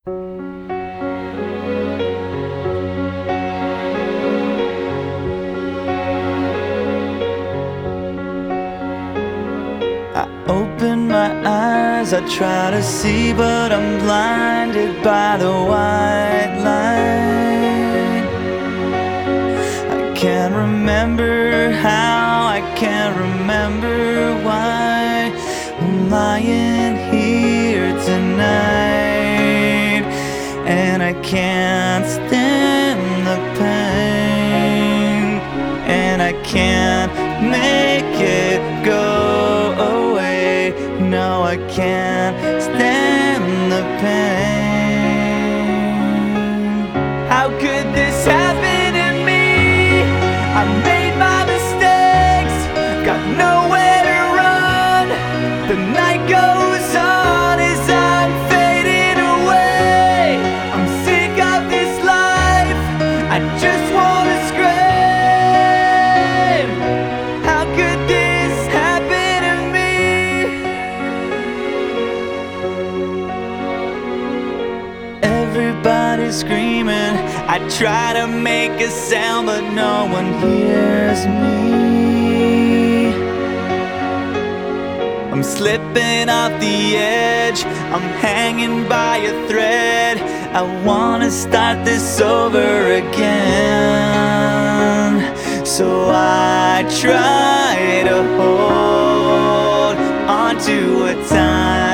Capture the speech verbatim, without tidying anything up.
I open my eyes, I try to see, but I'm blinded by the white light. I can't remember how, I can't remember why I'm lying here tonight, and I can't stand the pain, and I can't make it go away. No, I can't stand the pain. How could this happen to me? I made my mistakes, got nowhere to run. The night goes on as I'm fading away. I'm sick of this life, I just wanna scream. How could this happen to me? Everybody's screaming, I try to make a sound, but no one hears me. I'm slipping off the edge, I'm hanging by a thread. I wanna start this over again, so I try to hold onto a time